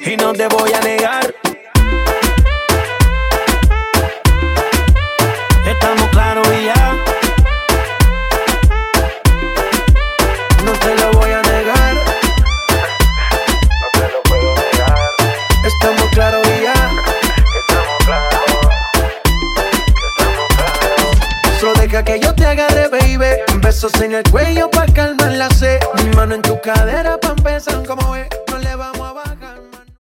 y no te voy a negar. Estamos claros y ya. No te lo voy a negar. No te lo puedo negar. Estamos claros y ya. Estamos claros. Estamos claros. Solo deja que yo te agarre, baby. Besos en el cuello pa' calmar la sed. Mi mano en tu cadera pa' empezar, como es. No le vamos